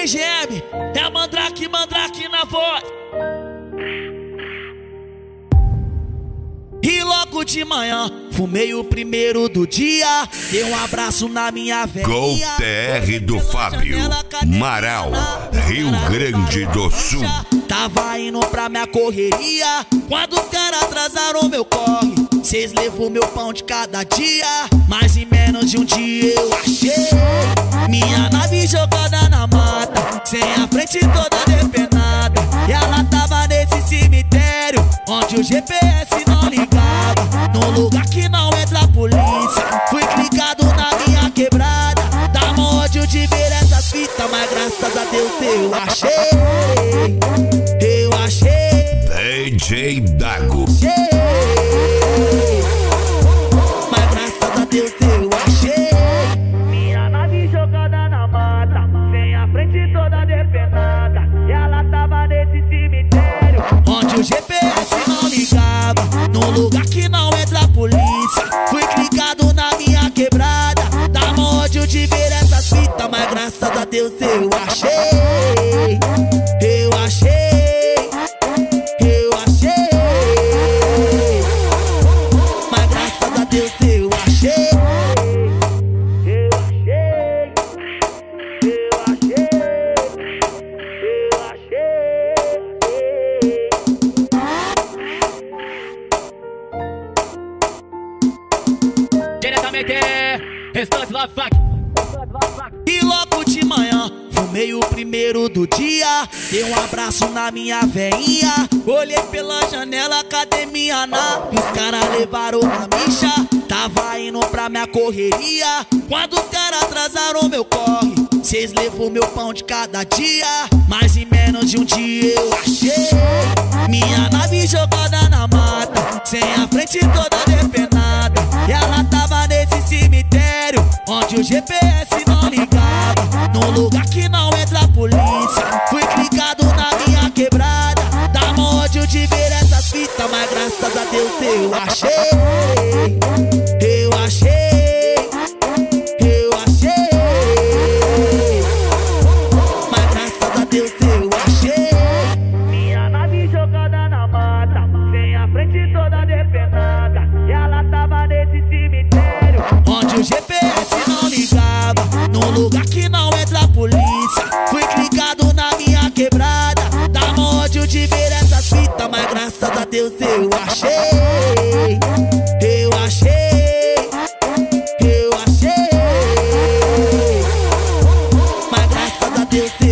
BGM, é Mandrake, Mandrake na voz. E logo de manhã, fumei o primeiro do dia. Dei um abraço na minha velhinha. Gol TR do Fábio, Marau, Rio Grande do Sul. Tava indo pra minha correria, quando os caras atrasaram meu corre. Cês levou meu pão de cada dia, mas em menos de um dia eu achei minha nave jogada na mata, sem a frente toda depenada. E ela tava nesse cemitério, onde o GPS não ligava, num lugar que não entra a polícia. Fui clicado na minha quebrada, dá mó ódio de ver essas fitas, mas graças a Deus eu achei. Eu achei DJ Dago. Mas graças a Deus eu achei minha nave jogada na mata, sem a frente toda depenada. E ela tava nesse cemitério, onde o GPS não ligava, num lugar que não entra a polícia. Fui clicado na minha quebrada, dá mó ódio de ver essas fitas, mas graças a Deus eu achei. Eu achei. Diretamente, restante Love Funk. E logo de manhã, fumei o primeiro do dia. Dei um abraço na minha velhinha. Olhei pela janela, cadê minha nave? Os caras levaram uma micha. Tava indo pra minha correria, quando os caras atrasaram meu corre. Cês levou meu pão de cada dia, mas em menos de um dia eu achei minha nave jogada na mata, sem a frente toda depenada. E ela tava nesse cemitério, onde o GPS não ligava, num lugar que não entra a polícia. Fui clicado na minha quebrada, dá mó ódio de ver essas fitas, mas graças a Deus eu achei. Eu achei. Eu achei. Mas graças a Deus eu achei minha nave jogada na mata, sem a frente toda depenada. E ela tava nesse cemitério, onde o GPS não ligava, num lugar que não entra a polícia. Fui clicado na minha quebrada, dá mó ódio de ver essas fitas, mas graças a Deus eu achei. Eu achei. Eu achei. Mas graças a Deus